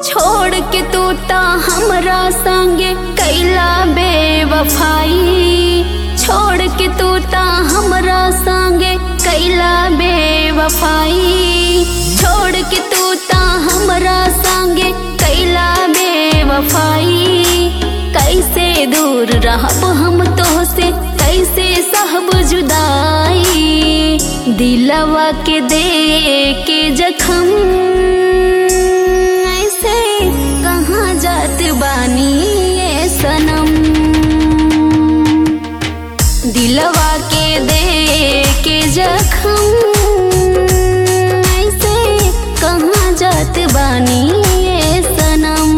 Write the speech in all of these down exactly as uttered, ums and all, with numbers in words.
छोड़ के तू ता हमरा संगे कैला बेवफाई। छोड़ के तू ता हमरा संगे कैला बेवफाई। छोड़ के तू ता हमरा संगे कैला बेवफाई। कैसे दूर रहब हम तोहसे, कैसे सहब जुदाई। दिलवा के दे के जखम ऐसे कहाँ जात बानी ये सनम। दिलवा के दे के जखम ऐसे कहाँ जात बानी ये सनम।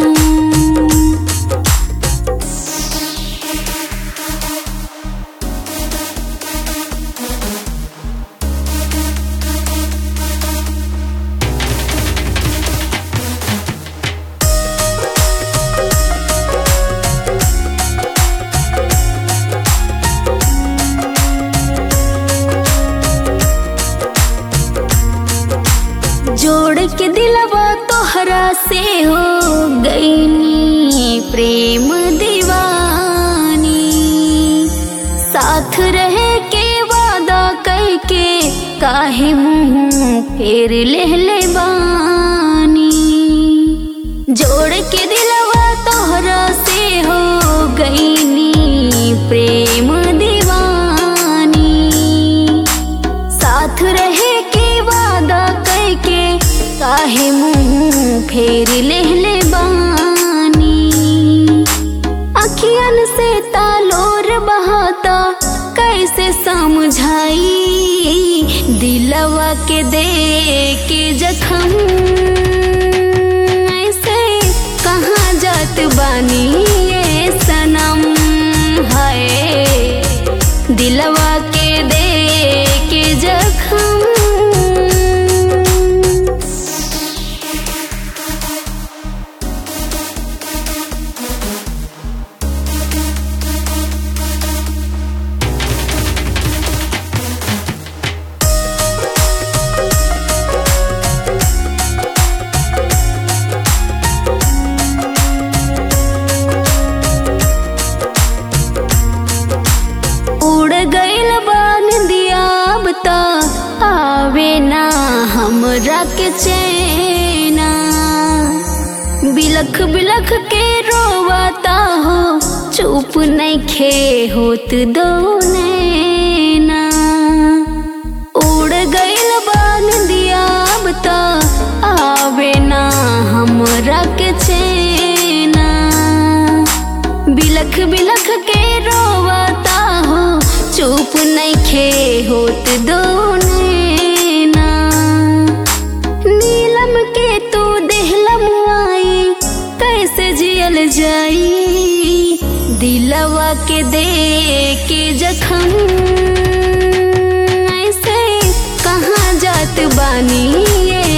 जोड़ के दिलवा तोहरा से हो गईनी प्रेम दीवानी। साथ रहे के वादा करके काहे मुँह फेर ले ले बानी। जोड़ के दिलवा तोहरा से हो गईनी प्रेम दीवानी। साथ रहे के वादा करके काहे मुँह फेर ले ले बानी। अखियन से तालोर बहाता कैसे समझाई। दिलवा के दे के जखम ऐसे कहाँ जात बानी ये सनम। है दिलवा के दे के जखम आवे ना हमरा के चैना। बिलख बिलख के रोवाता हो चुप नहीं खे होत दो नैना। उड़ गइल बान दिया बता आवे ना हमरा के चैना। बिलख बिलख के रोवाता हो चुप नहीं खे होत दो नैना। नीलम के तू देहलम आई कैसे जियल जाई। दिलवा के दे के जखम ऐसे कहाँ जात बानी ये